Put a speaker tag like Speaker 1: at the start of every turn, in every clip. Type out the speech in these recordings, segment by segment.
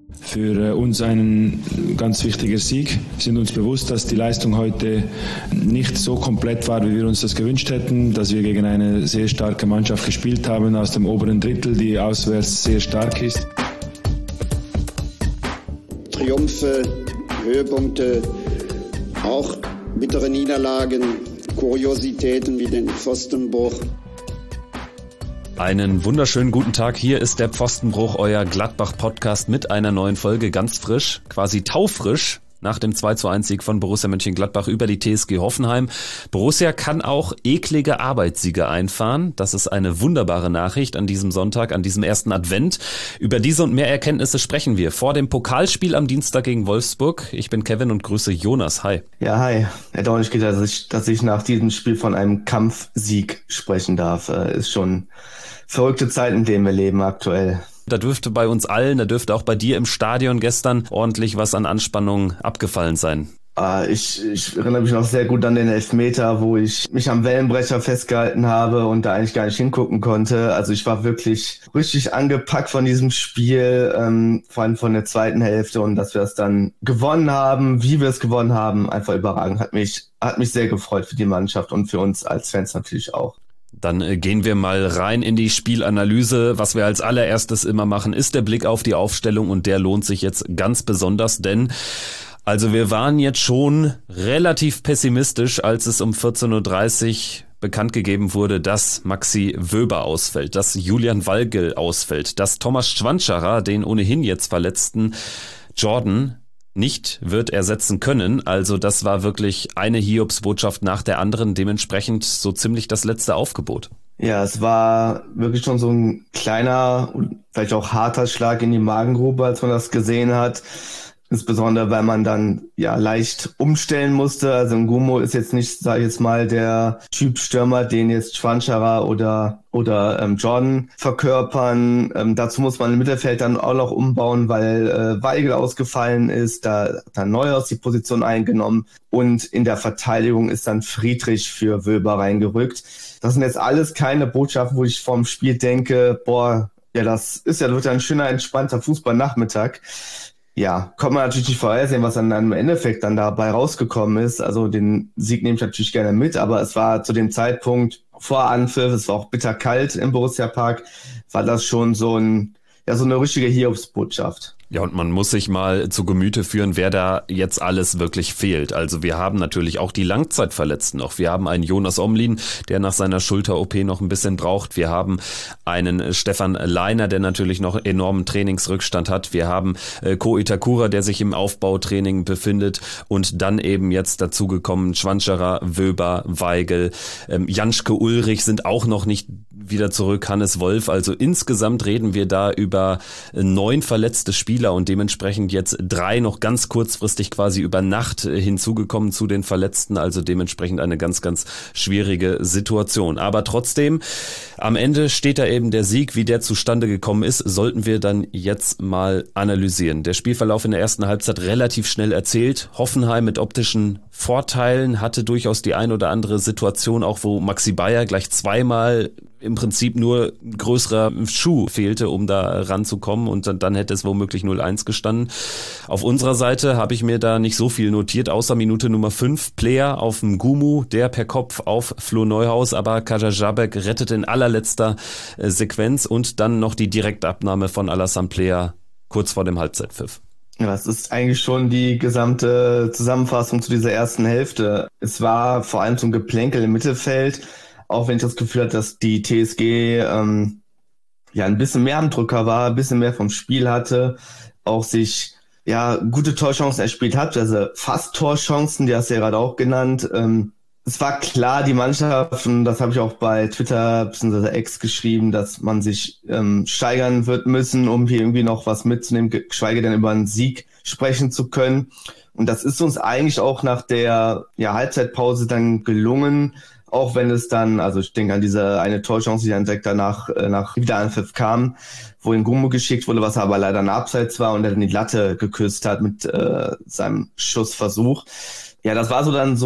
Speaker 1: Für uns ein ganz wichtiger Sieg. Wir sind uns bewusst, dass die Leistung heute nicht so komplett war, wie wir uns das gewünscht hätten, dass wir gegen eine sehr starke Mannschaft gespielt haben aus dem oberen Drittel, die auswärts sehr stark ist.
Speaker 2: Triumphe, Höhepunkte, auch bittere Niederlagen, Kuriositäten wie den Pfostenbruch.
Speaker 3: Einen wunderschönen guten Tag, hier ist der Pfostenbruch, euer Gladbach-Podcast mit einer neuen Folge, ganz frisch, quasi taufrisch, nach dem 2:1-Sieg von Borussia Mönchengladbach über die TSG Hoffenheim. Borussia kann auch eklige Arbeitssiege einfahren, das ist eine wunderbare Nachricht an diesem Sonntag, an diesem ersten Advent. Über diese und mehr Erkenntnisse sprechen wir vor dem Pokalspiel am Dienstag gegen Wolfsburg. Ich bin Kevin und grüße Jonas, hi.
Speaker 4: Ja, hi. Erstaunlich geht, dass ich nach diesem Spiel von einem Kampfsieg sprechen darf, ist schon verrückte Zeiten, in denen wir leben aktuell.
Speaker 3: Da dürfte bei uns allen, da dürfte auch bei dir im Stadion gestern ordentlich was an Anspannung abgefallen sein.
Speaker 4: Ich erinnere mich noch sehr gut an den Elfmeter, wo ich mich am Wellenbrecher festgehalten habe und da eigentlich gar nicht hingucken konnte. Also ich war wirklich richtig angepackt von diesem Spiel, vor allem von der zweiten Hälfte, und dass wir es dann gewonnen haben, wie wir es gewonnen haben, einfach überragend. Hat mich sehr gefreut für die Mannschaft und für uns als Fans natürlich auch.
Speaker 3: Dann gehen wir mal rein in die Spielanalyse. Was wir als allererstes immer machen, ist der Blick auf die Aufstellung, und der lohnt sich jetzt ganz besonders, denn also wir waren jetzt schon relativ pessimistisch, als es um 14:30 Uhr bekannt gegeben wurde, dass Maxi Wöber ausfällt, dass Julian Weigl ausfällt, dass Thomas Schwantscharer den ohnehin jetzt verletzten Jordan nicht wird ersetzen können. Also das war wirklich eine Hiobsbotschaft nach der anderen, dementsprechend so ziemlich das letzte Aufgebot.
Speaker 4: Ja, es war wirklich schon so ein kleiner und vielleicht auch harter Schlag in die Magengrube, als man das gesehen hat. Insbesondere, weil man dann ja leicht umstellen musste. Also Ngumo ist jetzt nicht, sage ich jetzt mal, der Typ Stürmer, den jetzt Schwantscharer oder Jordan verkörpern. Dazu muss man im Mittelfeld dann auch noch umbauen, weil Weigl ausgefallen ist. Da hat dann Neuhaus die Position eingenommen. Und in der Verteidigung ist dann Friedrich für Wöber reingerückt. Das sind jetzt alles keine Botschaften, wo ich vorm Spiel denke, ja, wird ja ein schöner, entspannter Fußballnachmittag. Ja, kann man natürlich nicht vorhersehen, was dann im Endeffekt dann dabei rausgekommen ist. Also den Sieg nehme ich natürlich gerne mit, aber es war zu dem Zeitpunkt vor Anpfiff, es war auch bitterkalt im Borussia-Park, war das schon so eine richtige Hiobsbotschaft.
Speaker 3: Ja, und man muss sich mal zu Gemüte führen, wer da jetzt alles wirklich fehlt. Also wir haben natürlich auch die Langzeitverletzten noch. Wir haben einen Jonas Omlin, der nach seiner Schulter-OP noch ein bisschen braucht. Wir haben einen Stefan Leiner, der natürlich noch enormen Trainingsrückstand hat. Wir haben Ko Itakura, der sich im Aufbautraining befindet. Und dann eben jetzt dazugekommen Schwantscharer, Wöber, Weigl, Janschke Ulrich sind auch noch nicht wieder zurück, Hannes Wolf. Also insgesamt reden wir da über 9 verletzte Spieler und dementsprechend jetzt 3 noch ganz kurzfristig quasi über Nacht hinzugekommen zu den Verletzten. Also dementsprechend eine ganz, ganz schwierige Situation. Aber trotzdem, am Ende steht da eben der Sieg. Wie der zustande gekommen ist, sollten wir dann jetzt mal analysieren. Der Spielverlauf in der ersten Halbzeit relativ schnell erzählt. Hoffenheim mit optischen Vorteilen hatte durchaus die ein oder andere Situation, auch wo Maxi Bayer gleich zweimal im Prinzip nur ein größerer Schuh fehlte, um da ranzukommen, und dann hätte es womöglich 0:1 gestanden. Auf unserer Seite habe ich mir da nicht so viel notiert, außer Minute Nummer 5, Player auf Ngumu, der per Kopf auf Flo Neuhaus, aber Kaja rettet in allerletzter Sequenz, und dann noch die Direktabnahme von Alassane Player kurz vor dem Halbzeitpfiff.
Speaker 4: Ja, das ist eigentlich schon die gesamte Zusammenfassung zu dieser ersten Hälfte. Es war vor allem so ein Geplänkel im Mittelfeld, auch wenn ich das Gefühl hatte, dass die TSG ein bisschen mehr am Drücker war, ein bisschen mehr vom Spiel hatte, auch sich gute Torchancen erspielt hat, also fast Torchancen, die hast du ja gerade auch genannt. Es war klar, die Mannschaft, und das habe ich auch bei Twitter bzw. X geschrieben, dass man sich steigern wird müssen, um hier irgendwie noch was mitzunehmen, geschweige denn über einen Sieg sprechen zu können. Und das ist uns eigentlich auch nach der Halbzeitpause dann gelungen, auch wenn es dann, also ich denke an diese eine Torchance, die dann direkt danach nach Wiederanpfiff kam, wo Ngumu geschickt wurde, was aber leider ein Abseits war und er dann die Latte geküsst hat mit seinem Schussversuch. Ja, das war so dann so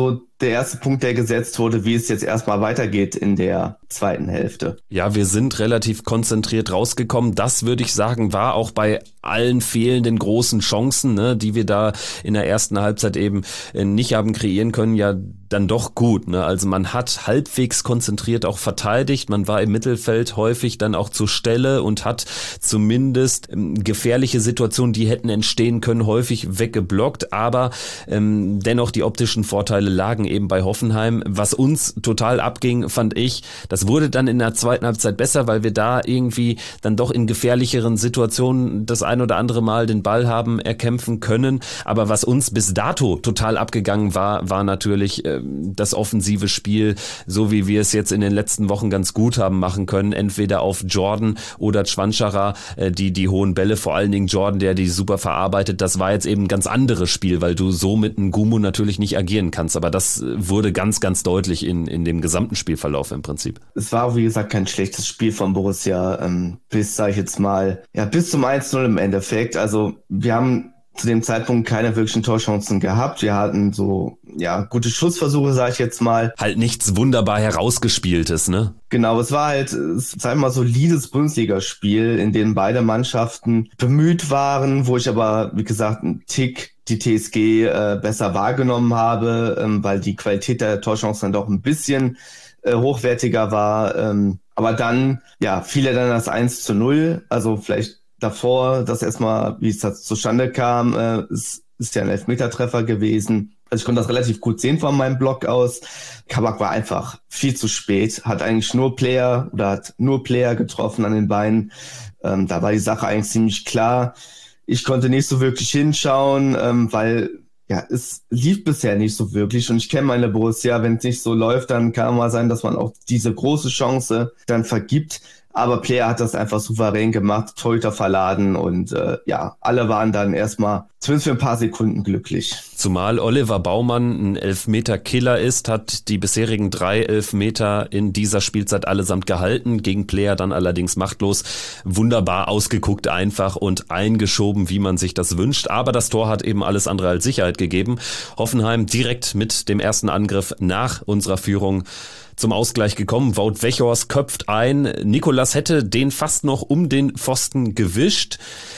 Speaker 4: der erste Punkt, der gesetzt wurde, wie es jetzt erstmal weitergeht in der zweiten Hälfte.
Speaker 3: Ja, wir sind relativ konzentriert rausgekommen. Das, würde ich sagen, war auch bei allen fehlenden großen Chancen, ne, die wir da in der ersten Halbzeit eben nicht haben kreieren können, ja dann doch gut. Ne? Also man hat halbwegs konzentriert auch verteidigt. Man war im Mittelfeld häufig dann auch zur Stelle und hat zumindest gefährliche Situationen, die hätten entstehen können, häufig weggeblockt. Aber dennoch die optischen Vorteile lagen eben bei Hoffenheim. Was uns total abging, fand ich, das wurde dann in der zweiten Halbzeit besser, weil wir da irgendwie dann doch in gefährlicheren Situationen das ein oder andere Mal den Ball haben erkämpfen können. Aber was uns bis dato total abgegangen war natürlich das offensive Spiel, so wie wir es jetzt in den letzten Wochen ganz gut haben machen können, entweder auf Jordan oder Chwanchara, die hohen Bälle, vor allen Dingen Jordan, der die super verarbeitet. Das war jetzt eben ein ganz anderes Spiel, weil du so mit einem Ngumu natürlich nicht agieren kannst. Aber das wurde ganz, ganz deutlich in dem gesamten Spielverlauf im Prinzip.
Speaker 4: Es war, wie gesagt, kein schlechtes Spiel von Borussia, bis, sag ich jetzt mal, ja, bis zum 1-0 im Endeffekt. Also wir haben zu dem Zeitpunkt keine wirklichen Torchancen gehabt. Wir hatten so, ja, gute Schussversuche, sag ich jetzt mal.
Speaker 3: Halt nichts wunderbar herausgespieltes, ne?
Speaker 4: Genau, es war halt, sag ich mal, solides Bundesligaspiel, in dem beide Mannschaften bemüht waren, wo ich aber, wie gesagt, einen Tick die TSG besser wahrgenommen habe, weil die Qualität der Torchancen dann doch ein bisschen hochwertiger war. Aber dann, ja, fiel ja dann das 1-0, also vielleicht davor, dass erstmal, wie es das zustande kam, ist ja ein Elfmetertreffer gewesen. Also ich konnte das relativ gut sehen von meinem Blog aus. Kabak war einfach viel zu spät, hat nur Player getroffen an den Beinen. Da war die Sache eigentlich ziemlich klar. Ich konnte nicht so wirklich hinschauen, weil ja, es lief bisher nicht so wirklich. Und ich kenne meine Borussia, wenn es nicht so läuft, dann kann mal sein, dass man auch diese große Chance dann vergibt. Aber Player hat das einfach souverän gemacht, Torhüter verladen und ja, alle waren dann erstmal zumindest für ein paar Sekunden glücklich.
Speaker 3: Zumal Oliver Baumann ein Elfmeter-Killer ist, hat die bisherigen 3 Elfmeter in dieser Spielzeit allesamt gehalten, gegen Player dann allerdings machtlos. Wunderbar ausgeguckt einfach und eingeschoben, wie man sich das wünscht. Aber das Tor hat eben alles andere als Sicherheit gegeben. Hoffenheim direkt mit dem ersten Angriff nach unserer Führung zum Ausgleich gekommen. Wout Weghorst köpft ein. Nicolas hätte den fast noch um den Pfosten gewischt.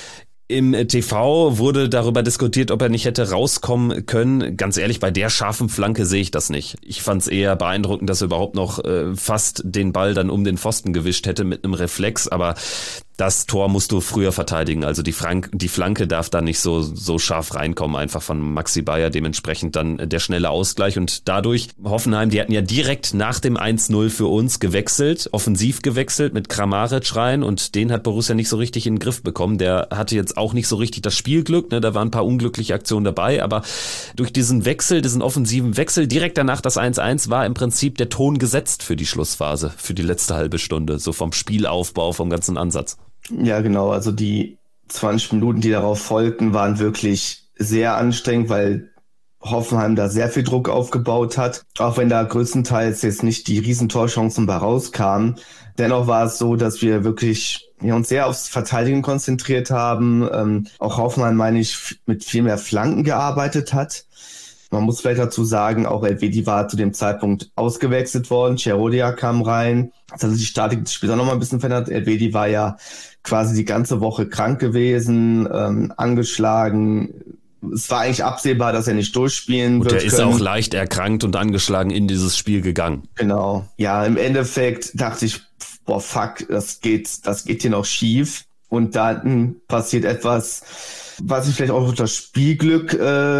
Speaker 3: Im TV wurde darüber diskutiert, ob er nicht hätte rauskommen können. Ganz ehrlich, bei der scharfen Flanke sehe ich das nicht. Ich fand es eher beeindruckend, dass er überhaupt noch fast den Ball dann um den Pfosten gewischt hätte mit einem Reflex, aber das Tor musst du früher verteidigen. Also die Flanke darf da nicht so scharf reinkommen, einfach von Maxi Bayer. Dementsprechend dann der schnelle Ausgleich. Und dadurch, Hoffenheim, die hatten ja direkt nach dem 1-0 für uns gewechselt, offensiv gewechselt mit Kramaric rein. Und den hat Borussia nicht so richtig in den Griff bekommen. Der hatte jetzt auch nicht so richtig das Spielglück. Ne? Da waren ein paar unglückliche Aktionen dabei. Aber durch diesen Wechsel, diesen offensiven Wechsel, direkt danach das 1-1, war im Prinzip der Ton gesetzt für die Schlussphase, für die letzte halbe Stunde. So vom Spielaufbau, vom ganzen Ansatz.
Speaker 4: Ja, genau. Also die 20 Minuten, die darauf folgten, waren wirklich sehr anstrengend, weil Hoffenheim da sehr viel Druck aufgebaut hat. Auch wenn da größtenteils jetzt nicht die Riesentorchancen bei rauskamen. Dennoch war es so, dass wir wirklich uns sehr aufs Verteidigen konzentriert haben. Auch Hoffenheim, meine ich, mit viel mehr Flanken gearbeitet hat. Man muss vielleicht dazu sagen, auch Elvedi war zu dem Zeitpunkt ausgewechselt worden. Cherodia kam rein. Das hat sich die Statik des Spiels auch noch mal ein bisschen verändert. Elvedi war ja quasi die ganze Woche krank gewesen, angeschlagen. Es war eigentlich absehbar, dass er nicht durchspielen wird.
Speaker 3: Und er ist auch leicht erkrankt und angeschlagen in dieses Spiel gegangen.
Speaker 4: Genau. Ja, im Endeffekt dachte ich, boah, fuck, das geht hier noch schief. Und dann passiert etwas, was ich vielleicht auch unter Spielglück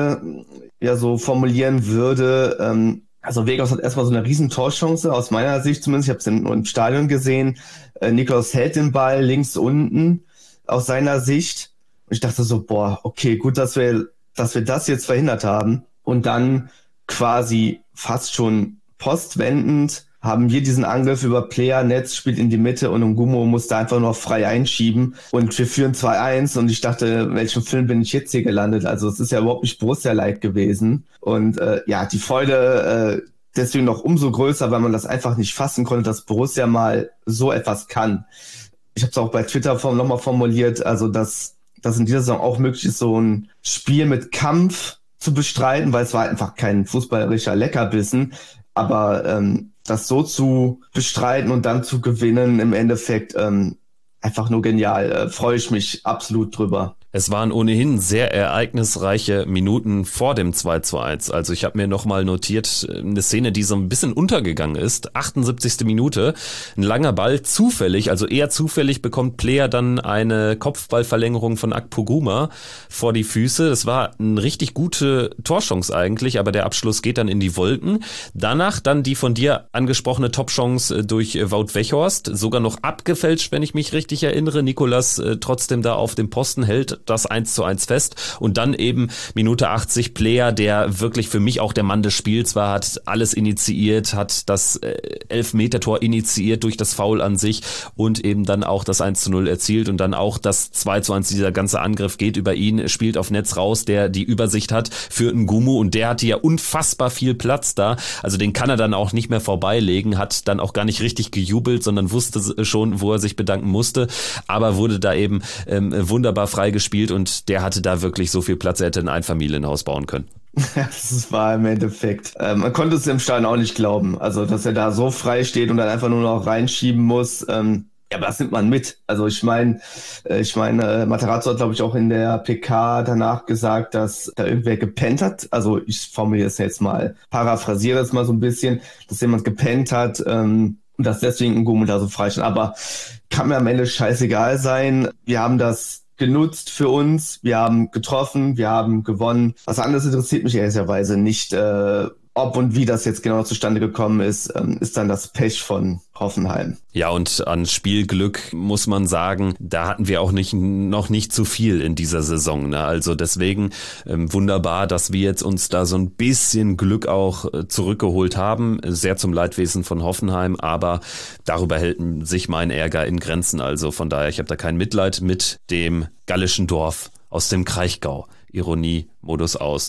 Speaker 4: ja so formulieren würde. Also Weghorst hat erstmal so eine riesen Torchance, aus meiner Sicht zumindest. Ich habe es im Stadion gesehen. Nikolaus hält den Ball links unten aus seiner Sicht. Und ich dachte so, boah, okay, gut, dass wir das jetzt verhindert haben. Und dann quasi fast schon postwendend haben wir diesen Angriff über Player, Netz spielt in die Mitte und Ngumu musste einfach nur frei einschieben und wir führen 2-1 und ich dachte, in welchem Film bin ich jetzt hier gelandet? Also es ist ja überhaupt nicht Borussia-like gewesen und ja, die Freude deswegen noch umso größer, weil man das einfach nicht fassen konnte, dass Borussia mal so etwas kann. Ich habe es auch bei Twitter nochmal formuliert, also dass in dieser Saison auch möglich ist, so ein Spiel mit Kampf zu bestreiten, weil es war einfach kein fußballerischer Leckerbissen. Aber das so zu bestreiten und dann zu gewinnen, im Endeffekt einfach nur genial. Freue ich mich absolut drüber.
Speaker 3: Es waren ohnehin sehr ereignisreiche Minuten vor dem 2:1. Also ich habe mir nochmal notiert, eine Szene, die so ein bisschen untergegangen ist. 78. Minute, ein langer Ball, zufällig, also eher zufällig bekommt Player dann eine Kopfballverlängerung von Akpoguma vor die Füße. Das war eine richtig gute Torchance eigentlich, aber der Abschluss geht dann in die Wolken. Danach dann die von dir angesprochene Topchance durch Wout Weghorst, sogar noch abgefälscht, wenn ich mich richtig erinnere. Nicolas trotzdem da auf dem Posten hält das 1:1 fest und dann eben Minute 80 Player, der wirklich für mich auch der Mann des Spiels war, hat alles initiiert, hat das Elfmetertor initiiert durch das Foul an sich und eben dann auch das 1:0 erzielt und dann auch das 2:1, dieser ganze Angriff geht über ihn, spielt auf Netz raus, der die Übersicht hat für Ngumu und der hatte ja unfassbar viel Platz da, also den kann er dann auch nicht mehr vorbeilegen, hat dann auch gar nicht richtig gejubelt, sondern wusste schon, wo er sich bedanken musste, aber wurde da eben wunderbar freigespielt und der hatte da wirklich so viel Platz, er hätte ein Einfamilienhaus bauen können.
Speaker 4: Das war im Endeffekt, man konnte es im Stadion auch nicht glauben, also dass er da so frei steht und dann einfach nur noch reinschieben muss, ja, aber das nimmt man mit. Also ich meine, Matarazzo hat, glaube ich, auch in der PK danach gesagt, dass da irgendwer gepennt hat, also ich formuliere es jetzt mal, paraphrasiere es mal so ein bisschen, dass jemand gepennt hat, und dass deswegen Ngumu da so frei stand, aber kann mir am Ende scheißegal sein, wir haben das genutzt für uns, wir haben getroffen, wir haben gewonnen. Was anderes interessiert mich ehrlicherweise nicht. Ob und wie das jetzt genau zustande gekommen ist dann das Pech von Hoffenheim.
Speaker 3: Ja, und an Spielglück muss man sagen, da hatten wir auch noch nicht zu viel in dieser Saison. Ne? Also deswegen wunderbar, dass wir jetzt uns da so ein bisschen Glück auch zurückgeholt haben. Sehr zum Leidwesen von Hoffenheim, aber darüber hält sich mein Ärger in Grenzen. Also von daher, ich habe da kein Mitleid mit dem gallischen Dorf aus dem Kraichgau. Ironie, Modus aus.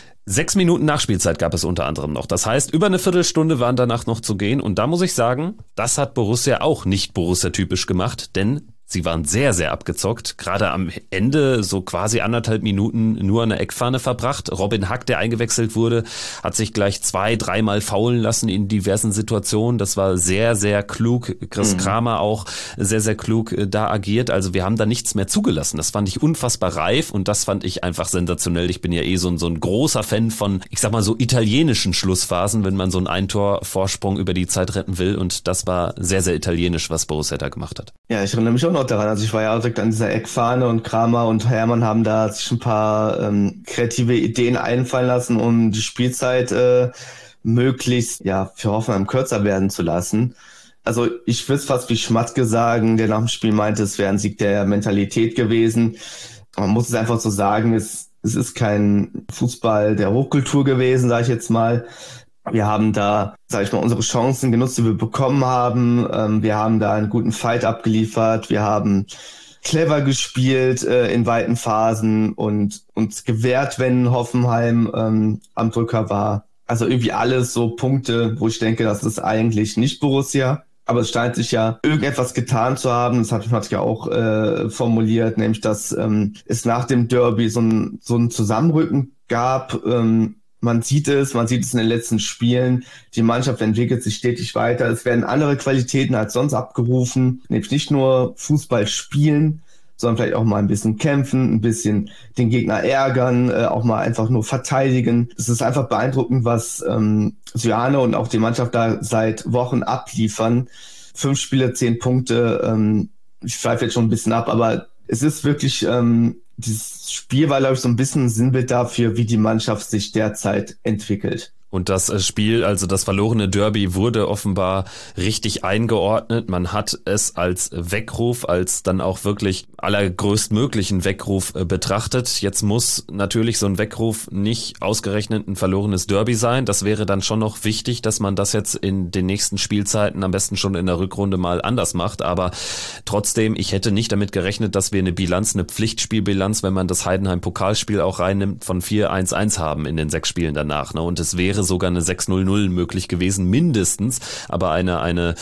Speaker 3: 6 Minuten Nachspielzeit gab es unter anderem noch. Das heißt, über eine Viertelstunde waren danach noch zu gehen. Und da muss ich sagen, das hat Borussia auch nicht Borussia-typisch gemacht, denn sie waren sehr, sehr abgezockt. Gerade am Ende so quasi 1,5 Minuten nur an der Eckfahne verbracht. Robin Hack, der eingewechselt wurde, hat sich gleich 2-3 Mal faulen lassen in diversen Situationen. Das war sehr, sehr klug. Chris Kramer auch sehr, sehr klug da agiert. Also wir haben da nichts mehr zugelassen. Das fand ich unfassbar reif und das fand ich einfach sensationell. Ich bin ja so ein großer Fan von, ich sag mal so italienischen Schlussphasen, wenn man so einen Ein-Tor-Vorsprung über die Zeit retten will. Und das war sehr, sehr italienisch, was Borussia da gemacht hat.
Speaker 4: Ja, ich erinnere mich auch noch daran. Also ich war ja auch direkt an dieser Eckfahne und Kramer und Hermann haben da sich ein paar kreative Ideen einfallen lassen, um die Spielzeit möglichst für Hoffenheim kürzer werden zu lassen. Also ich würde es fast wie Schmatke sagen, der nach dem Spiel meinte, es wäre ein Sieg der Mentalität gewesen. Man muss es einfach so sagen, es ist kein Fußball der Hochkultur gewesen, sage ich jetzt mal. Wir haben da, sag ich mal, unsere Chancen genutzt, die wir bekommen haben. Wir haben da einen guten Fight abgeliefert. Wir haben clever gespielt in weiten Phasen und uns gewehrt, wenn Hoffenheim am Drücker war. Also irgendwie alles so Punkte, wo ich denke, das ist eigentlich nicht Borussia. Aber es scheint sich ja irgendetwas getan zu haben. Das hat man ja auch formuliert, nämlich dass es nach dem Derby so ein Zusammenrücken gab. Man sieht es in den letzten Spielen. Die Mannschaft entwickelt sich stetig weiter. Es werden andere Qualitäten als sonst abgerufen. Nämlich nicht nur Fußball spielen, sondern vielleicht auch mal ein bisschen kämpfen, ein bisschen den Gegner ärgern, auch mal einfach nur verteidigen. Es ist einfach beeindruckend, was Syane und auch die Mannschaft da seit Wochen abliefern. 5 Spiele, 10 Punkte. Ich schweife jetzt schon ein bisschen ab, aber es ist wirklich... dieses Spiel war, glaube ich, so ein bisschen ein Sinnbild dafür, wie die Mannschaft sich derzeit entwickelt.
Speaker 3: Und das Spiel, also das verlorene Derby, wurde offenbar richtig eingeordnet. Man hat es als Weckruf, als dann auch wirklich allergrößtmöglichen Weckruf betrachtet. Jetzt muss natürlich so ein Weckruf nicht ausgerechnet ein verlorenes Derby sein. Das wäre dann schon noch wichtig, dass man das jetzt in den nächsten Spielzeiten am besten schon in der Rückrunde mal anders macht. Aber trotzdem, ich hätte nicht damit gerechnet, dass wir eine Pflichtspielbilanz, wenn man das Heidenheim-Pokalspiel auch reinnimmt, von 4-1-1 haben in den 6 Spielen danach. Und es wäre wäre sogar eine 6-0-0 möglich gewesen, mindestens, aber eine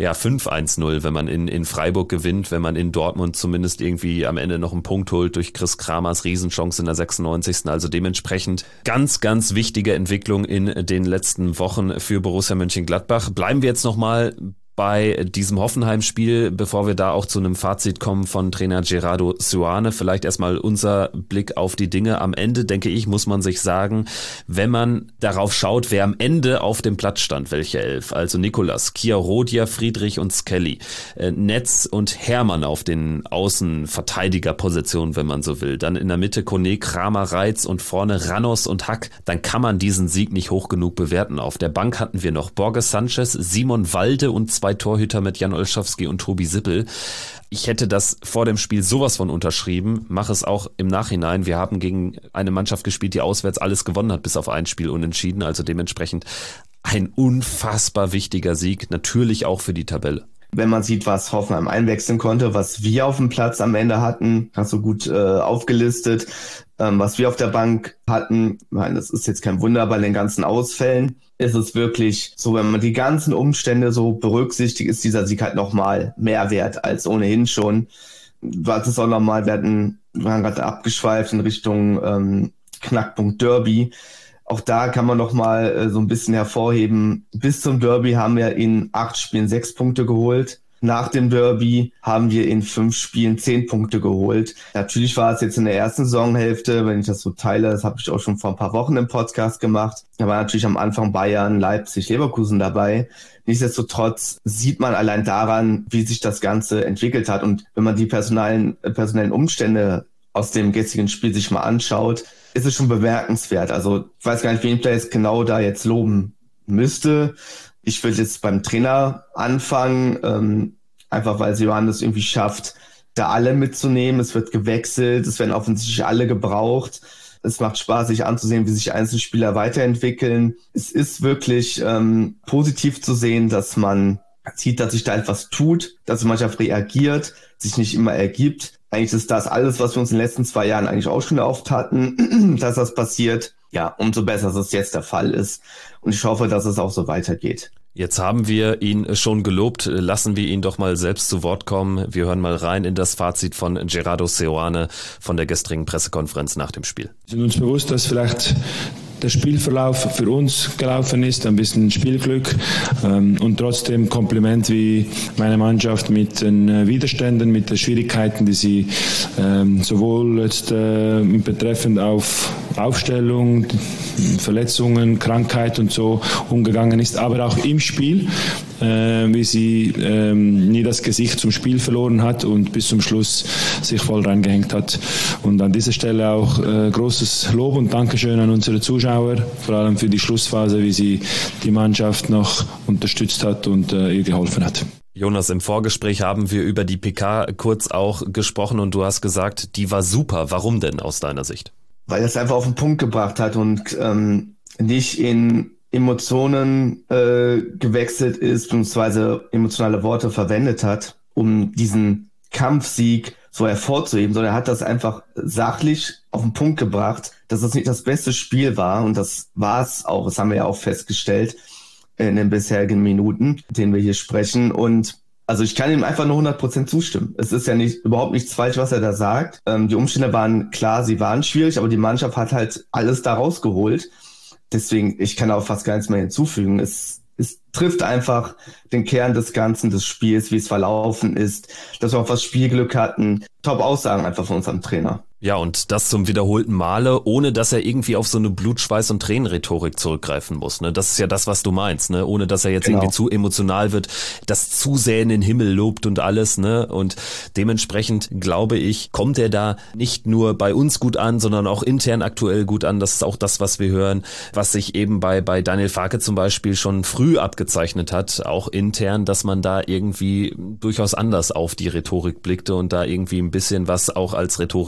Speaker 3: 5-1-0, wenn man in Freiburg gewinnt, wenn man in Dortmund zumindest irgendwie am Ende noch einen Punkt holt durch Chris Kramers Riesenchance in der 96. Also dementsprechend ganz, ganz wichtige Entwicklung in den letzten Wochen für Borussia Mönchengladbach. Bleiben wir jetzt nochmal bei diesem Hoffenheim-Spiel, bevor wir da auch zu einem Fazit kommen von Trainer Gerardo Seoane, vielleicht erstmal unser Blick auf die Dinge. Am Ende, denke ich, muss man sich sagen, wenn man darauf schaut, wer am Ende auf dem Platz stand, welche 11, also Nicolas, Kjaerodia, Friedrich und Skelly, Netz und Hermann auf den Außenverteidigerpositionen, wenn man so will, dann in der Mitte Kone, Kramer, Reitz und vorne Ranos und Hack, dann kann man diesen Sieg nicht hoch genug bewerten. Auf der Bank hatten wir noch Borges Sanchez, Simon Walde und 2 Torhüter mit Jan Olszewski und Tobi Sippel. Ich hätte das vor dem Spiel sowas von unterschrieben, mache es auch im Nachhinein. Wir haben gegen eine Mannschaft gespielt, die auswärts alles gewonnen hat, bis auf ein Spiel unentschieden. Also dementsprechend ein unfassbar wichtiger Sieg, natürlich auch für die Tabelle.
Speaker 4: Wenn man sieht, was Hoffenheim einwechseln konnte, was wir auf dem Platz am Ende hatten, hast du gut aufgelistet, was wir auf der Bank hatten. Ich meine, das ist jetzt kein Wunder bei den ganzen Ausfällen. Ist es wirklich so, wenn man die ganzen Umstände so berücksichtigt, ist dieser Sieg halt nochmal mehr wert als ohnehin schon. Was ist auch nochmal, wir waren gerade abgeschweift in Richtung Knackpunkt Derby. Auch da kann man nochmal so ein bisschen hervorheben. Bis zum Derby haben wir in 8 Spielen 6 Punkte geholt. Nach dem Derby haben wir in 5 Spielen 10 Punkte geholt. Natürlich war es jetzt in der ersten Saisonhälfte, wenn ich das so teile, das habe ich auch schon vor ein paar Wochen im Podcast gemacht. Da war natürlich am Anfang Bayern, Leipzig, Leverkusen dabei. Nichtsdestotrotz sieht man allein daran, wie sich das Ganze entwickelt hat. Und wenn man die personellen Umstände aus dem gestrigen Spiel sich mal anschaut, ist es schon bemerkenswert. Also ich weiß gar nicht, wen ich da jetzt loben müsste. Ich würde jetzt beim Trainer anfangen, einfach weil Seoane es irgendwie schafft, da alle mitzunehmen. Es wird gewechselt, es werden offensichtlich alle gebraucht. Es macht Spaß, sich anzusehen, wie sich einzelne Spieler weiterentwickeln. Es ist wirklich positiv zu sehen, dass man sieht, dass sich da etwas tut, dass die Mannschaft reagiert, sich nicht immer ergibt. Eigentlich ist das alles, was wir uns in den letzten 2 Jahren eigentlich auch schon erhofft hatten, dass das passiert. Ja, umso besser, dass es jetzt der Fall ist. Und ich hoffe, dass es auch so weitergeht.
Speaker 3: Jetzt haben wir ihn schon gelobt, lassen wir ihn doch mal selbst zu Wort kommen. Wir hören mal rein in das Fazit von Gerardo Seoane von der gestrigen Pressekonferenz nach dem Spiel.
Speaker 1: Wir sind uns bewusst, dass vielleicht der Spielverlauf für uns gelaufen ist, ein bisschen Spielglück und trotzdem Kompliment, wie meine Mannschaft mit den Widerständen, mit den Schwierigkeiten, die sie sowohl jetzt betreffend auf Aufstellung, Verletzungen, Krankheit und so umgegangen ist, aber auch im Spiel, wie sie nie das Gesicht zum Spiel verloren hat und bis zum Schluss sich voll reingehängt hat. Und an dieser Stelle auch großes Lob und Dankeschön an unsere Zuschauer, vor allem für die Schlussphase, wie sie die Mannschaft noch unterstützt hat und ihr geholfen hat.
Speaker 3: Jonas, im Vorgespräch haben wir über die PK kurz auch gesprochen und du hast gesagt, die war super. Warum denn aus deiner Sicht?
Speaker 4: Weil es einfach auf den Punkt gebracht hat und nicht in Emotionen gewechselt ist, beziehungsweise emotionale Worte verwendet hat, um diesen Kampfsieg so hervorzuheben, sondern er hat das einfach sachlich auf den Punkt gebracht, dass das nicht das beste Spiel war und das war es auch, das haben wir ja auch festgestellt in den bisherigen Minuten, in denen wir hier sprechen und also ich kann ihm einfach nur 100% zustimmen. Es ist ja überhaupt nichts falsch, was er da sagt. Die Umstände waren klar, sie waren schwierig, aber die Mannschaft hat halt alles da rausgeholt. Deswegen, ich kann auch fast gar nichts mehr hinzufügen. Es trifft einfach den Kern des Ganzen, des Spiels, wie es verlaufen ist, dass wir auch was Spielglück hatten. Top-Aussagen einfach von unserem Trainer.
Speaker 3: Ja, und das zum wiederholten Male, ohne dass er irgendwie auf so eine Blut-, Schweiß- und Tränenrhetorik zurückgreifen muss. Ne? Das ist ja das, was du meinst, ne? Ohne dass er jetzt irgendwie zu emotional wird, das zu sehr in den Himmel lobt und alles. Ne? Und dementsprechend, glaube ich, kommt er da nicht nur bei uns gut an, sondern auch intern aktuell gut an. Das ist auch das, was wir hören, was sich eben bei Daniel Farke zum Beispiel schon früh abgezeichnet hat, auch intern, dass man da irgendwie durchaus anders auf die Rhetorik blickte und da irgendwie ein bisschen was auch als rhetorische Nebel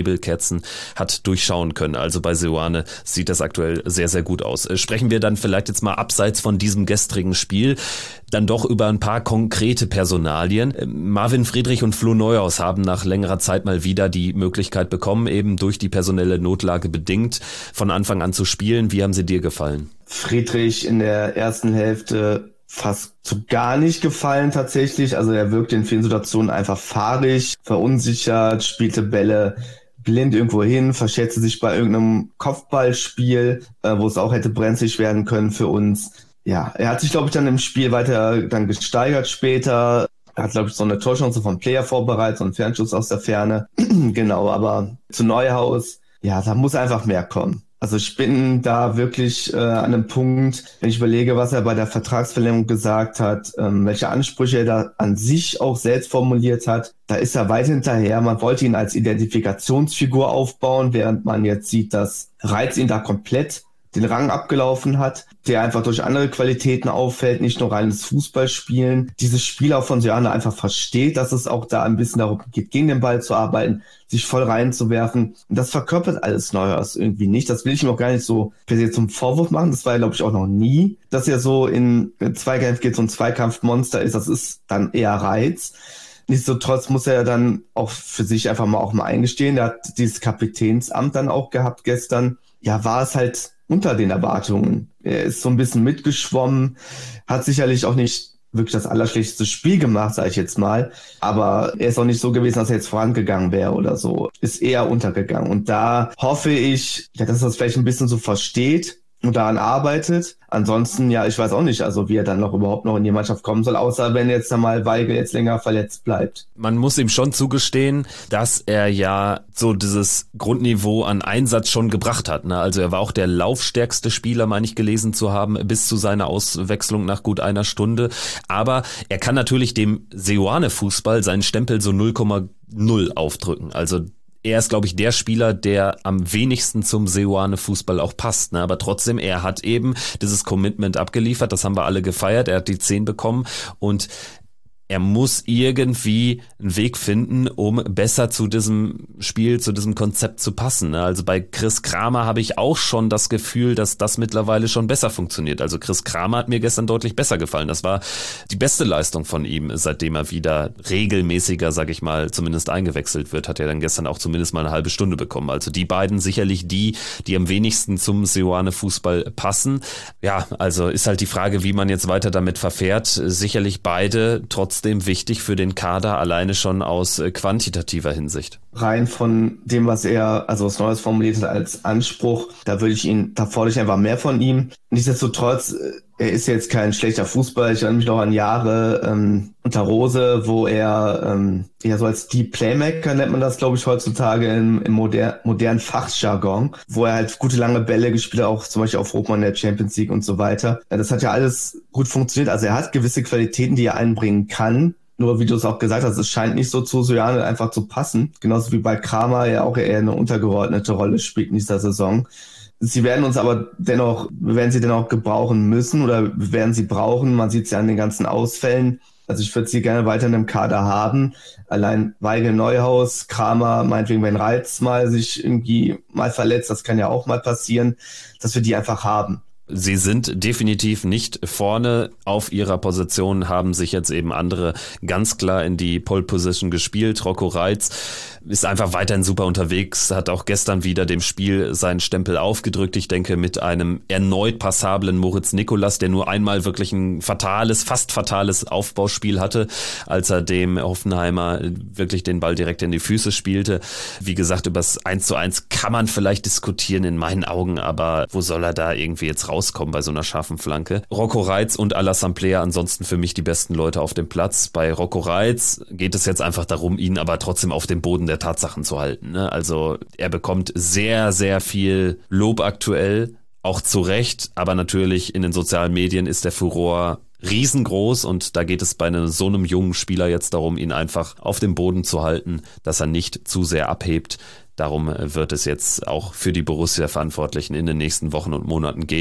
Speaker 3: Nebelkerzen hat durchschauen können. Also bei Seoane sieht das aktuell sehr, sehr gut aus. Sprechen wir dann vielleicht jetzt mal abseits von diesem gestrigen Spiel dann doch über ein paar konkrete Personalien. Marvin Friedrich und Flo Neuhaus haben nach längerer Zeit mal wieder die Möglichkeit bekommen, eben durch die personelle Notlage bedingt, von Anfang an zu spielen. Wie haben sie dir gefallen?
Speaker 4: Friedrich in der ersten Hälfte fast so gar nicht gefallen tatsächlich. Also er wirkte in vielen Situationen einfach fahrig, verunsichert, spielte Bälle blind irgendwo hin, verschätzte sich bei irgendeinem Kopfballspiel, wo es auch hätte brenzlig werden können für uns. Ja, er hat sich, glaube ich, dann im Spiel weiter dann gesteigert später. Er hat, glaube ich, so eine Torchance vom Player vorbereitet, so einen Fernschuss aus der Ferne. Genau, aber zu Neuhaus, ja, da muss einfach mehr kommen. Also ich bin da wirklich an einem Punkt, wenn ich überlege, was er bei der Vertragsverlängerung gesagt hat, welche Ansprüche er da an sich auch selbst formuliert hat, da ist er weit hinterher. Man wollte ihn als Identifikationsfigur aufbauen, während man jetzt sieht, dass Reitz ihn da komplett den Rang abgelaufen hat, der einfach durch andere Qualitäten auffällt, nicht nur reines Fußballspielen. Dieses Spiel auch von Seoane einfach versteht, dass es auch da ein bisschen darum geht, gegen den Ball zu arbeiten, sich voll reinzuwerfen. Und das verkörpert alles Neuhaus irgendwie nicht. Das will ich ihm auch gar nicht so per se zum Vorwurf machen. Das war ja, glaube ich, auch noch nie, dass er so in Zweikampf geht, so ein Zweikampfmonster ist. Das ist dann eher Reitz. Nichtsdestotrotz muss er dann auch für sich einfach mal eingestehen. Er hat dieses Kapitänsamt dann auch gehabt gestern. Ja, war es halt unter den Erwartungen. Er ist so ein bisschen mitgeschwommen, hat sicherlich auch nicht wirklich das allerschlechteste Spiel gemacht, sage ich jetzt mal, aber er ist auch nicht so gewesen, dass er jetzt vorangegangen wäre oder so. Ist eher untergegangen. Und da hoffe ich, ja, dass er das vielleicht ein bisschen so versteht und daran arbeitet. Ansonsten, ja, ich weiß auch nicht, also wie er dann überhaupt noch in die Mannschaft kommen soll, außer wenn jetzt einmal Weigl jetzt länger verletzt bleibt.
Speaker 3: Man muss ihm schon zugestehen, dass er ja so dieses Grundniveau an Einsatz schon gebracht hat. Ne? Also er war auch der laufstärkste Spieler, meine ich gelesen zu haben, bis zu seiner Auswechslung nach gut einer Stunde. Aber er kann natürlich dem Seoane-Fußball seinen Stempel so 0,0 aufdrücken. Also er ist, glaube ich, der Spieler, der am wenigsten zum Seoane-Fußball auch passt. Ne? Aber trotzdem, er hat eben dieses Commitment abgeliefert. Das haben wir alle gefeiert. Er hat die 10 bekommen und er muss irgendwie einen Weg finden, um besser zu diesem Spiel, zu diesem Konzept zu passen. Also bei Chris Kramer habe ich auch schon das Gefühl, dass das mittlerweile schon besser funktioniert. Also Chris Kramer hat mir gestern deutlich besser gefallen. Das war die beste Leistung von ihm, seitdem er wieder regelmäßiger, sag ich mal, zumindest eingewechselt wird, hat er dann gestern auch zumindest mal eine halbe Stunde bekommen. Also die beiden sicherlich die am wenigsten zum Seoane-Fußball passen. Ja, also ist halt die Frage, wie man jetzt weiter damit verfährt. Sicherlich beide trotzdem wichtig für den Kader, alleine schon aus quantitativer Hinsicht.
Speaker 4: Rein von dem, was er, also was Neues formuliert hat als Anspruch, da fordere ich einfach mehr von ihm. Nichtsdestotrotz, er ist jetzt kein schlechter Fußballer. Ich erinnere mich noch an Jahre unter Rose, wo er so als Deep Playmaker nennt man das, glaube ich, heutzutage im modernen Fachjargon, wo er halt gute lange Bälle gespielt hat, auch zum Beispiel auf Rothmann in der Champions League und so weiter. Das hat ja alles gut funktioniert. Also er hat gewisse Qualitäten, die er einbringen kann. Nur wie du es auch gesagt hast, es scheint nicht so zu Seoane einfach zu passen. Genauso wie bei Kramer ja auch eher eine untergeordnete Rolle spielt in dieser Saison. Sie werden sie dennoch gebrauchen müssen oder werden sie brauchen. Man sieht es ja an den ganzen Ausfällen. Also ich würde sie gerne weiter in dem Kader haben. Allein Weigl, Neuhaus, Kramer, meinetwegen, wenn Reitz mal sich irgendwie mal verletzt, das kann ja auch mal passieren, dass wir die einfach haben.
Speaker 3: Sie sind definitiv nicht vorne auf ihrer Position, haben sich jetzt eben andere ganz klar in die Pole Position gespielt. Rocco Reitz ist einfach weiterhin super unterwegs, hat auch gestern wieder dem Spiel seinen Stempel aufgedrückt. Ich denke, mit einem erneut passablen Moritz Nicolas, der nur einmal wirklich ein fast fatales Aufbauspiel hatte, als er dem Hoffenheimer wirklich den Ball direkt in die Füße spielte. Wie gesagt, über das 1:1 kann man vielleicht diskutieren in meinen Augen, aber wo soll er da irgendwie jetzt rauskommen bei so einer scharfen Flanke? Rocco Reitz und Alassane Plea ansonsten für mich die besten Leute auf dem Platz. Bei Rocco Reitz geht es jetzt einfach darum, ihn aber trotzdem auf dem Boden der Tatsachen zu halten. Ne? Also er bekommt sehr, sehr viel Lob aktuell, auch zu Recht, aber natürlich in den sozialen Medien ist der Furor riesengroß und da geht es bei so einem jungen Spieler jetzt darum, ihn einfach auf dem Boden zu halten, dass er nicht zu sehr abhebt. Darum wird es jetzt auch für die Borussia-Verantwortlichen in den nächsten Wochen und Monaten gehen.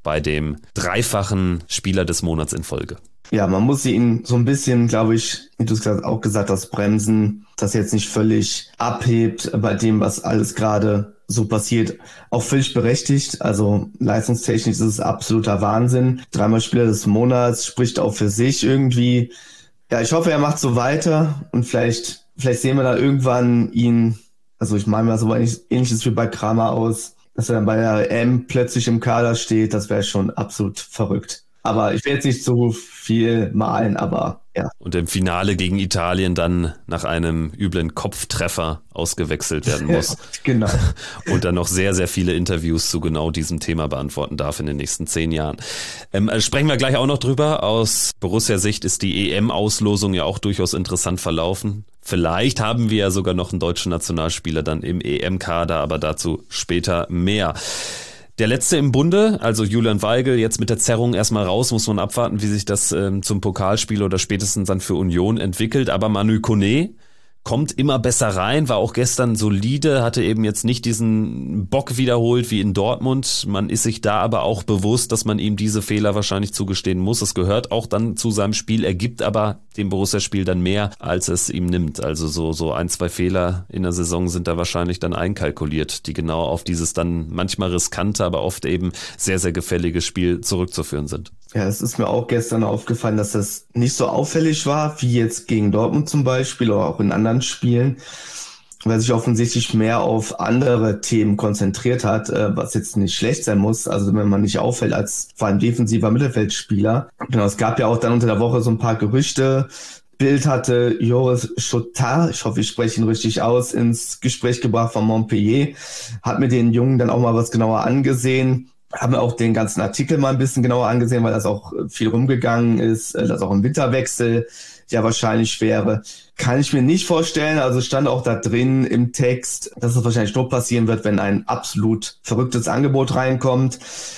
Speaker 3: bei dem dreifachen Spieler des Monats in Folge.
Speaker 4: Ja, man muss ihn so ein bisschen, glaube ich, wie du es auch gesagt hast, bremsen, dass er jetzt nicht völlig abhebt bei dem, was alles gerade so passiert. Auch völlig berechtigt, also leistungstechnisch ist es absoluter Wahnsinn. 3-mal Spieler des Monats, spricht auch für sich irgendwie. Ja, ich hoffe, er macht so weiter und vielleicht sehen wir da irgendwann ihn, also ich meine mal so ähnliches wie bei Kramer aus, dass er dann bei der EM plötzlich im Kader steht, das wäre schon absolut verrückt. Aber ich will jetzt nicht so viel malen, aber ja.
Speaker 3: Und im Finale gegen Italien dann nach einem üblen Kopftreffer ausgewechselt werden muss.
Speaker 4: Ja, genau.
Speaker 3: Und dann noch sehr, sehr viele Interviews zu genau diesem Thema beantworten darf in den nächsten 10 Jahren. Sprechen wir gleich auch noch drüber. Aus Borussia-Sicht ist die EM-Auslosung ja auch durchaus interessant verlaufen. Vielleicht haben wir ja sogar noch einen deutschen Nationalspieler dann im EM-Kader, aber dazu später mehr. Der letzte im Bunde, also Julian Weigl, jetzt mit der Zerrung erstmal raus, muss man abwarten, wie sich das zum Pokalspiel oder spätestens dann für Union entwickelt. Aber Manu Koné kommt immer besser rein, war auch gestern solide, hatte eben jetzt nicht diesen Bock wiederholt wie in Dortmund. Man ist sich da aber auch bewusst, dass man ihm diese Fehler wahrscheinlich zugestehen muss. Es gehört auch dann zu seinem Spiel, er gibt aber dem Borussia-Spiel dann mehr, als es ihm nimmt. Also so 1-2 Fehler in der Saison sind da wahrscheinlich dann einkalkuliert, die genau auf dieses dann manchmal riskante, aber oft eben sehr, sehr gefällige Spiel zurückzuführen sind.
Speaker 4: Ja, es ist mir auch gestern aufgefallen, dass das nicht so auffällig war, wie jetzt gegen Dortmund zum Beispiel oder auch in anderen Spielen, weil sich offensichtlich mehr auf andere Themen konzentriert hat, was jetzt nicht schlecht sein muss, also wenn man nicht auffällt als vor allem defensiver Mittelfeldspieler. Genau, es gab ja auch dann unter der Woche so ein paar Gerüchte. Bild hatte Joris Chotard, ich hoffe, ich spreche ihn richtig aus, ins Gespräch gebracht von Montpellier, hat mir den Jungen dann auch mal was genauer angesehen. Haben auch den ganzen Artikel mal ein bisschen genauer angesehen, weil das auch viel rumgegangen ist, dass auch ein Winterwechsel ja wahrscheinlich wäre. Kann ich mir nicht vorstellen, also stand auch da drin im Text, dass es wahrscheinlich nur passieren wird, wenn ein absolut verrücktes Angebot reinkommt.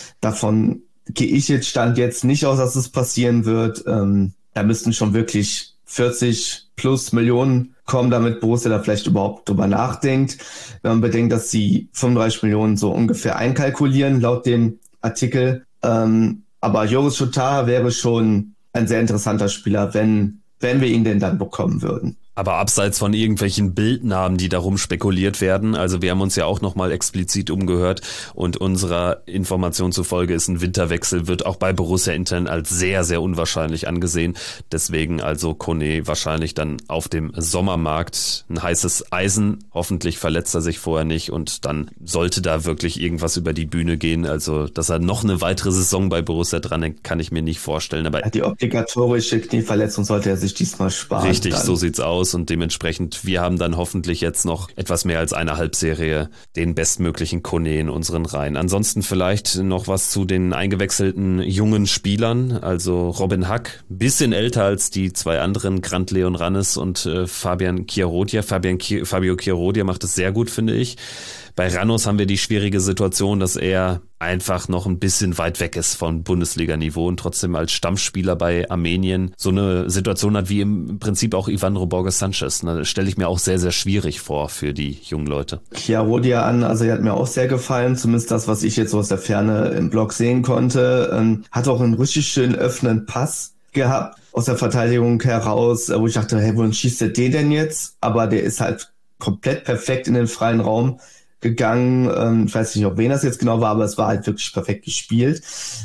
Speaker 4: Davon gehe ich jetzt Stand jetzt nicht aus, dass es passieren wird. Da müssten schon wirklich 40 plus Millionen kommen, damit Borussia da vielleicht überhaupt drüber nachdenkt. Wenn man bedenkt, dass sie 35 Millionen so ungefähr einkalkulieren, laut dem Artikel. Aber Joris Chotard wäre schon ein sehr interessanter Spieler, wenn wir ihn denn dann bekommen würden.
Speaker 3: Aber abseits von irgendwelchen Bildnamen, die darum spekuliert werden, also wir haben uns ja auch nochmal explizit umgehört und unserer Information zufolge ist ein Winterwechsel, wird auch bei Borussia intern als sehr, sehr unwahrscheinlich angesehen. Deswegen also Koné wahrscheinlich dann auf dem Sommermarkt ein heißes Eisen. Hoffentlich verletzt er sich vorher nicht und dann sollte da wirklich irgendwas über die Bühne gehen. Also, dass er noch eine weitere Saison bei Borussia dranhängt, kann ich mir nicht vorstellen. Aber
Speaker 4: die obligatorische Knieverletzung sollte er sich diesmal sparen.
Speaker 3: Richtig,
Speaker 4: dann.
Speaker 3: So sieht's aus. Und dementsprechend, wir haben dann hoffentlich jetzt noch etwas mehr als eine Halbserie den bestmöglichen Koné in unseren Reihen. Ansonsten vielleicht noch was zu den eingewechselten jungen Spielern, also Robin Hack, bisschen älter als die 2 anderen, Grant Leon Rannes und Fabian Chiarodia. Fabio Chiarodia macht es sehr gut, finde ich. Bei Ramos haben wir die schwierige Situation, dass er einfach noch ein bisschen weit weg ist von Bundesliga-Niveau und trotzdem als Stammspieler bei Armenien so eine Situation hat wie im Prinzip auch Ivandro Borges Sanchez. Das stelle ich mir auch sehr, sehr schwierig vor für die jungen Leute.
Speaker 4: Chiarodia also er hat mir auch sehr gefallen, zumindest das, was ich jetzt so aus der Ferne im Blog sehen konnte. Hat auch einen richtig schönen öffnenden Pass gehabt aus der Verteidigung heraus, wo ich dachte, hey, wohin schießt der den denn jetzt? Aber der ist halt komplett perfekt in den freien Raum gegangen. Ich weiß nicht, ob wen das jetzt genau war, aber es war halt wirklich perfekt gespielt.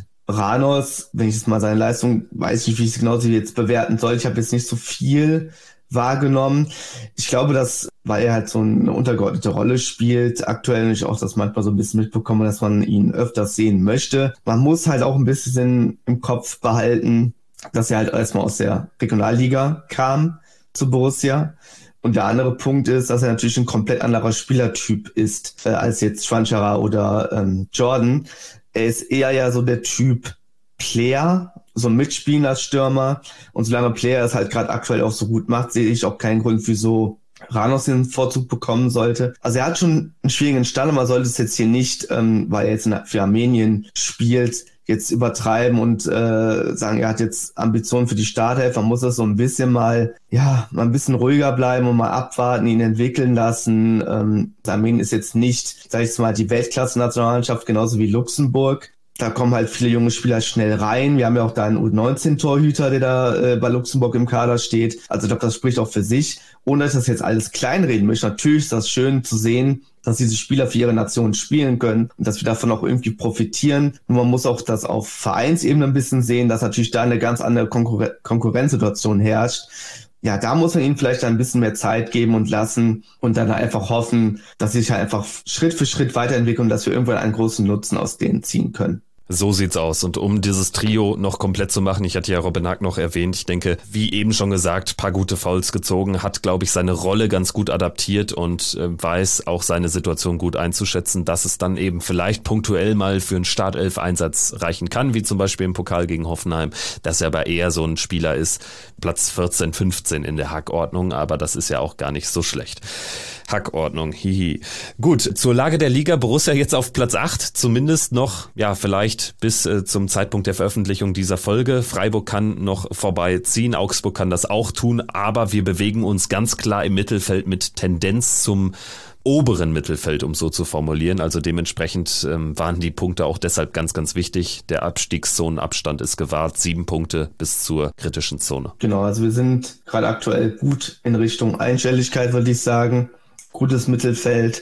Speaker 4: Ramos, wenn ich jetzt mal seine Leistung, weiß ich nicht, wie ich es genau jetzt bewerten soll. Ich habe jetzt nicht so viel wahrgenommen. Ich glaube, dass, weil er halt so eine untergeordnete Rolle spielt, aktuell und ich auch das manchmal so ein bisschen mitbekomme, dass man ihn öfters sehen möchte. Man muss halt auch ein bisschen im Kopf behalten, dass er halt erstmal aus der Regionalliga kam zu Borussia. Und der andere Punkt ist, dass er natürlich ein komplett anderer Spielertyp ist als jetzt Schwanchara oder Jordan. Er ist eher ja so der Typ Player, so ein Mitspielen als Stürmer. Und solange Player es halt gerade aktuell auch so gut macht, sehe ich auch keinen Grund, wieso Ramos den Vorzug bekommen sollte. Also er hat schon einen schwierigen Stand, aber man sollte es jetzt hier nicht, weil er jetzt für Armenien spielt, jetzt übertreiben und sagen, er hat jetzt Ambitionen für die Startelf. Man muss das so ein bisschen mal ein bisschen ruhiger bleiben und mal abwarten, ihn entwickeln lassen. Armenien ist jetzt nicht, sag ich mal, die Weltklasse-Nationalmannschaft, genauso wie Luxemburg. Da kommen halt viele junge Spieler schnell rein. Wir haben ja auch da einen U19-Torhüter, der da bei Luxemburg im Kader steht. Also ich glaube, das spricht auch für sich. Ohne dass ich das jetzt alles kleinreden möchte. Natürlich ist das schön zu sehen, dass diese Spieler für ihre Nation spielen können und dass wir davon auch irgendwie profitieren. Nur man muss auch das auf Vereinsebene ein bisschen sehen, dass natürlich da eine ganz andere Konkurrenzsituation herrscht. Ja, da muss man ihnen vielleicht ein bisschen mehr Zeit geben und lassen und dann einfach hoffen, dass sie sich halt einfach Schritt für Schritt weiterentwickeln und dass wir irgendwann einen großen Nutzen aus denen ziehen können.
Speaker 3: So sieht's aus. Und um dieses Trio noch komplett zu machen, ich hatte ja Robin Hack noch erwähnt, ich denke, wie eben schon gesagt, paar gute Fouls gezogen, hat, glaube ich, seine Rolle ganz gut adaptiert und weiß auch seine Situation gut einzuschätzen, dass es dann eben vielleicht punktuell mal für einen Startelf-Einsatz reichen kann, wie zum Beispiel im Pokal gegen Hoffenheim, dass er aber eher so ein Spieler ist, Platz 14, 15 in der Hackordnung, aber das ist ja auch gar nicht so schlecht. Hackordnung, hihi. Gut, zur Lage der Liga, Borussia jetzt auf Platz 8, zumindest noch, ja, vielleicht bis zum Zeitpunkt der Veröffentlichung dieser Folge. Freiburg kann noch vorbeiziehen, Augsburg kann das auch tun, aber wir bewegen uns ganz klar im Mittelfeld mit Tendenz zum oberen Mittelfeld, um so zu formulieren. Also dementsprechend waren die Punkte auch deshalb ganz, ganz wichtig. Der Abstiegszonenabstand ist gewahrt, 7 Punkte bis zur kritischen Zone.
Speaker 4: Genau, also wir sind gerade aktuell gut in Richtung Einstelligkeit, würde ich sagen. Gutes Mittelfeld,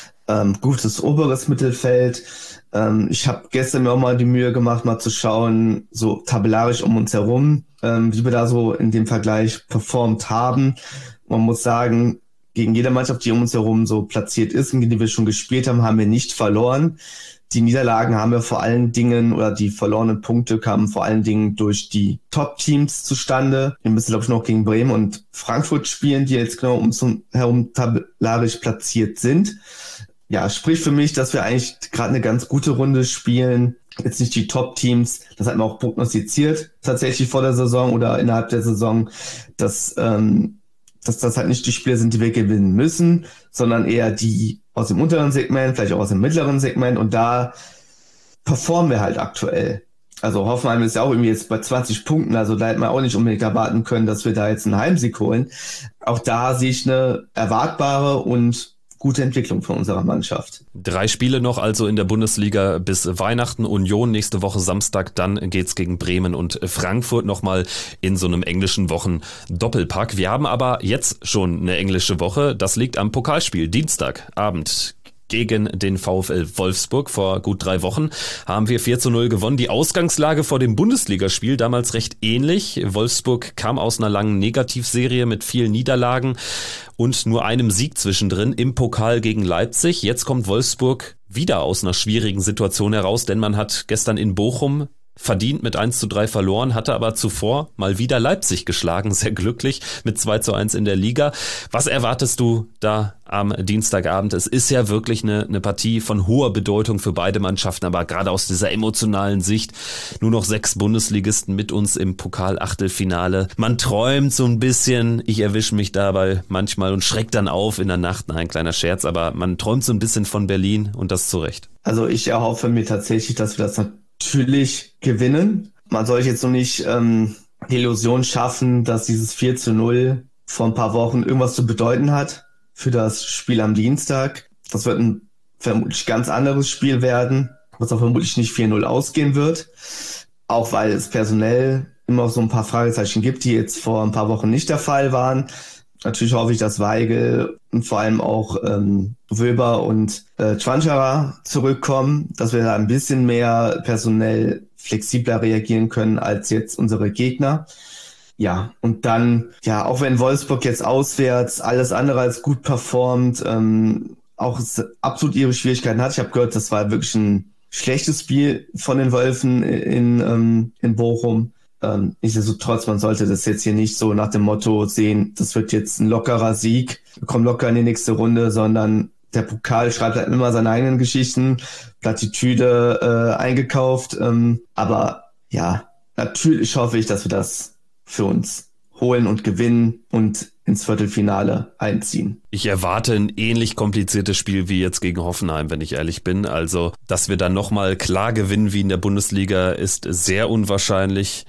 Speaker 4: gutes oberes Mittelfeld. Ich habe gestern mir auch mal die Mühe gemacht, mal zu schauen, so tabellarisch um uns herum, wie wir da so in dem Vergleich performt haben. Man muss sagen, gegen jede Mannschaft, die um uns herum so platziert ist und gegen die wir schon gespielt haben, haben wir nicht verloren. Die Niederlagen haben wir vor allen Dingen, oder die verlorenen Punkte kamen vor allen Dingen durch die Top-Teams zustande. Wir müssen, glaube ich, noch gegen Bremen und Frankfurt spielen, die jetzt genau um uns herum tabellarisch platziert sind. Ja, spricht für mich, dass wir eigentlich gerade eine ganz gute Runde spielen. Jetzt nicht die Top-Teams, das hat man auch prognostiziert, tatsächlich vor der Saison oder innerhalb der Saison, dass das halt nicht die Spiele sind, die wir gewinnen müssen, sondern eher die aus dem unteren Segment, vielleicht auch aus dem mittleren Segment, und da performen wir halt aktuell. Also Hoffenheim ist ja auch irgendwie jetzt bei 20 Punkten, also da hätte man auch nicht unbedingt erwarten können, dass wir da jetzt einen Heimsieg holen. Auch da sehe ich eine erwartbare und gute Entwicklung von unserer Mannschaft.
Speaker 3: 3 Spiele noch also in der Bundesliga bis Weihnachten. Union nächste Woche Samstag, dann geht's gegen Bremen und Frankfurt nochmal in so einem englischen Wochen-Doppelpack. Wir haben aber jetzt schon eine englische Woche. Das liegt am Pokalspiel. Dienstagabend gegen den VfL Wolfsburg. Vor gut 3 Wochen haben wir 4:0 gewonnen. Die Ausgangslage vor dem Bundesligaspiel damals recht ähnlich. Wolfsburg kam aus einer langen Negativserie mit vielen Niederlagen und nur einem Sieg zwischendrin im Pokal gegen Leipzig. Jetzt kommt Wolfsburg wieder aus einer schwierigen Situation heraus, denn man hat gestern in Bochum verdient mit 1:3 verloren, hatte aber zuvor mal wieder Leipzig geschlagen, sehr glücklich mit 2:1 in der Liga. Was erwartest du da am Dienstagabend? Es ist ja wirklich eine Partie von hoher Bedeutung für beide Mannschaften, aber gerade aus dieser emotionalen Sicht nur noch 6 Bundesligisten mit uns im Pokal-Achtelfinale. Man träumt so ein bisschen, ich erwische mich dabei manchmal und schreck dann auf in der Nacht, ein kleiner Scherz, aber man träumt so ein bisschen von Berlin und das zu Recht.
Speaker 4: Also ich erhoffe mir tatsächlich, dass wir das natürlich gewinnen. Man soll jetzt noch nicht die Illusion schaffen, dass dieses 4:0 vor ein paar Wochen irgendwas zu bedeuten hat für das Spiel am Dienstag. Das wird ein vermutlich ganz anderes Spiel werden, was auch vermutlich nicht 4:0 ausgehen wird. Auch weil es personell immer so ein paar Fragezeichen gibt, die jetzt vor ein paar Wochen nicht der Fall waren. Natürlich hoffe ich, dass Weigl und vor allem auch Wöber und Chwanchara zurückkommen, dass wir da ein bisschen mehr personell flexibler reagieren können als jetzt unsere Gegner. Ja, und dann, ja, auch wenn Wolfsburg jetzt auswärts alles andere als gut performt, auch absolut ihre Schwierigkeiten hat. Ich habe gehört, das war wirklich ein schlechtes Spiel von den Wölfen in Bochum. Nichtsdestotrotz, man sollte das jetzt hier nicht so nach dem Motto sehen, das wird jetzt ein lockerer Sieg, wir kommen locker in die nächste Runde, sondern der Pokal schreibt halt immer seine eigenen Geschichten, Plattitüde eingekauft. Aber ja, natürlich hoffe ich, dass wir das für uns holen und gewinnen und ins Viertelfinale einziehen.
Speaker 3: Ich erwarte ein ähnlich kompliziertes Spiel wie jetzt gegen Hoffenheim, wenn ich ehrlich bin. Also, dass wir dann nochmal klar gewinnen wie in der Bundesliga, ist sehr unwahrscheinlich.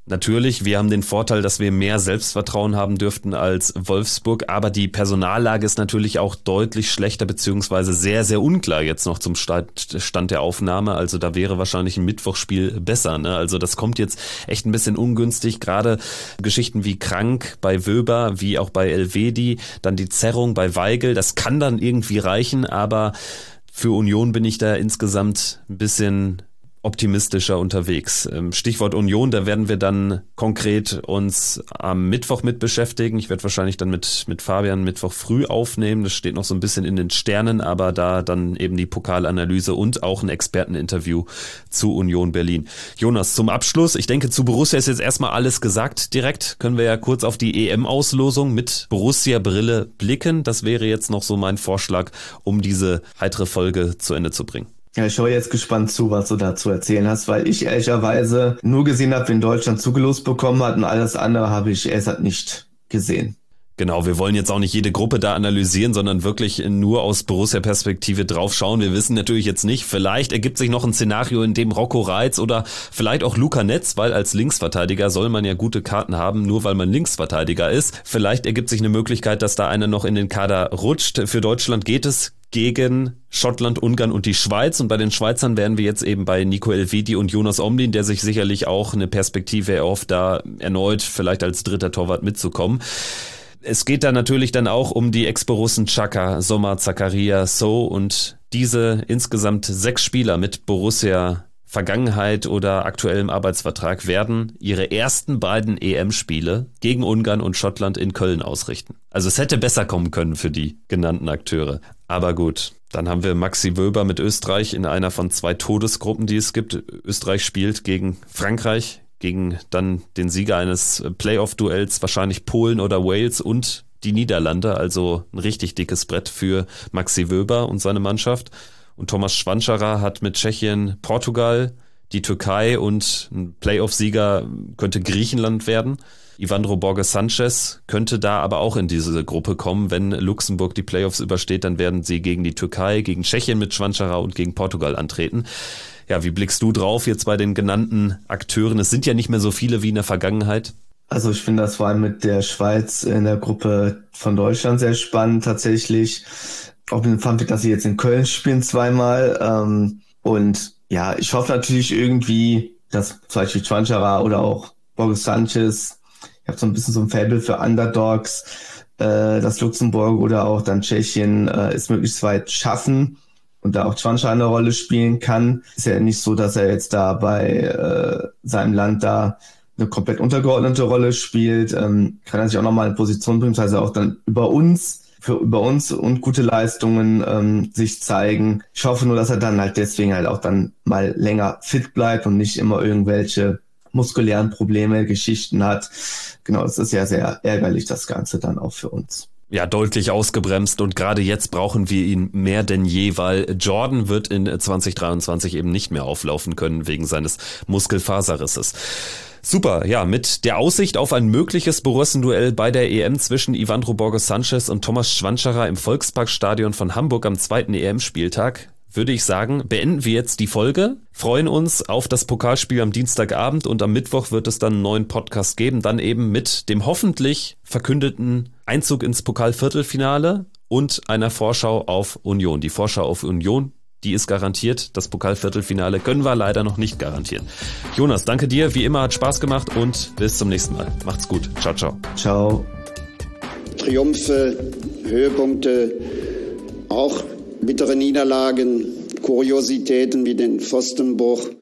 Speaker 3: Natürlich, wir haben den Vorteil, dass wir mehr Selbstvertrauen haben dürften als Wolfsburg, aber die Personallage ist natürlich auch deutlich schlechter beziehungsweise sehr, sehr unklar jetzt noch zum Stand der Aufnahme. Also da wäre wahrscheinlich ein Mittwochspiel besser, ne? Also das kommt jetzt echt ein bisschen ungünstig, gerade Geschichten wie Krank bei Wöber, wie auch bei Elvedi, dann die Zerrung bei Weigl, das kann dann irgendwie reichen, aber für Union bin ich da insgesamt ein bisschen optimistischer unterwegs. Stichwort Union, da werden wir dann konkret uns am Mittwoch mit beschäftigen. Ich werde wahrscheinlich dann mit Fabian Mittwoch früh aufnehmen. Das steht noch so ein bisschen in den Sternen, aber da dann eben die Pokalanalyse und auch ein Experteninterview zu Union Berlin. Jonas, zum Abschluss, ich denke, zu Borussia ist jetzt erstmal alles gesagt. Direkt können wir ja kurz auf die EM-Auslosung mit Borussia-Brille blicken. Das wäre jetzt noch so mein Vorschlag, um diese heitere Folge zu Ende zu bringen.
Speaker 4: Ja, ich schaue jetzt gespannt zu, was du dazu erzählen hast, weil ich ehrlicherweise nur gesehen habe, wen Deutschland zugelost bekommen hat und alles andere habe ich erst nicht gesehen.
Speaker 3: Genau, wir wollen jetzt auch nicht jede Gruppe da analysieren, sondern wirklich nur aus Borussia-Perspektive drauf schauen. Wir wissen natürlich jetzt nicht, vielleicht ergibt sich noch ein Szenario, in dem Rocco Reitz oder vielleicht auch Luca Netz, weil als Linksverteidiger soll man ja gute Karten haben, nur weil man Linksverteidiger ist. Vielleicht ergibt sich eine Möglichkeit, dass da einer noch in den Kader rutscht. Für Deutschland geht es gegen Schottland, Ungarn und die Schweiz. Und bei den Schweizern wären wir jetzt eben bei Nico Elvedi und Jonas Omlin, der sich sicherlich auch eine Perspektive erhofft, da erneut vielleicht als dritter Torwart mitzukommen. Es geht da natürlich dann auch um die Ex-Borussen Xhaka, Sommer, Zakaria, So und diese insgesamt 6 Spieler mit Borussia Vergangenheit oder aktuellem Arbeitsvertrag werden ihre ersten beiden EM-Spiele gegen Ungarn und Schottland in Köln ausrichten. Also es hätte besser kommen können für die genannten Akteure. Aber gut, dann haben wir Maxi Wöber mit Österreich in einer von 2 Todesgruppen, die es gibt. Österreich spielt gegen Frankreich, gegen dann den Sieger eines Playoff-Duells, wahrscheinlich Polen oder Wales und die Niederlande. Also ein richtig dickes Brett für Maxi Wöber und seine Mannschaft. Und Thomas Schwanscherer hat mit Tschechien Portugal, die Türkei und ein Playoff-Sieger könnte Griechenland werden. Ivandro Borges-Sanchez könnte da aber auch in diese Gruppe kommen. Wenn Luxemburg die Playoffs übersteht, dann werden sie gegen die Türkei, gegen Tschechien mit Schwanscherer und gegen Portugal antreten. Ja, wie blickst du drauf jetzt bei den genannten Akteuren? Es sind ja nicht mehr so viele wie in der Vergangenheit.
Speaker 4: Also ich finde das vor allem mit der Schweiz in der Gruppe von Deutschland sehr spannend tatsächlich. Auch mit dem Funfact, dass sie jetzt in Köln spielen zweimal. Und ja, ich hoffe natürlich irgendwie, dass zum Beispiel Schwanscherer oder auch Borges Sanchez, ich habe so ein bisschen so ein Faible für Underdogs, dass Luxemburg oder auch dann Tschechien es möglichst weit schaffen und da auch Schwanscherer eine Rolle spielen kann. Ist ja nicht so, dass er jetzt da bei seinem Land da eine komplett untergeordnete Rolle spielt. Kann er sich auch nochmal in Position bringen, das heißt auch dann über uns und gute Leistungen sich zeigen. Ich hoffe nur, dass er dann halt deswegen halt auch dann mal länger fit bleibt und nicht immer irgendwelche muskulären Probleme, Geschichten hat. Genau, das ist ja sehr ärgerlich, das Ganze dann auch für uns.
Speaker 3: Ja, deutlich ausgebremst und gerade jetzt brauchen wir ihn mehr denn je, weil Jordan wird in 2023 eben nicht mehr auflaufen können wegen seines Muskelfaserrisses. Super, ja, mit der Aussicht auf ein mögliches Borussen-Duell bei der EM zwischen Ivandro Borges-Sanchez und Thomas Schwanscherer im Volksparkstadion von Hamburg am 2. EM-Spieltag würde ich sagen, beenden wir jetzt die Folge, freuen uns auf das Pokalspiel am Dienstagabend und am Mittwoch wird es dann einen neuen Podcast geben, dann eben mit dem hoffentlich verkündeten Einzug ins Pokalviertelfinale und einer Vorschau auf Union. Die Vorschau auf Union, die ist garantiert. Das Pokalviertelfinale können wir leider noch nicht garantieren. Jonas, danke dir. Wie immer hat Spaß gemacht und bis zum nächsten Mal. Macht's gut. Ciao, ciao.
Speaker 4: Ciao.
Speaker 2: Triumphe, Höhepunkte, auch bittere Niederlagen, Kuriositäten wie den Pfostenbruch.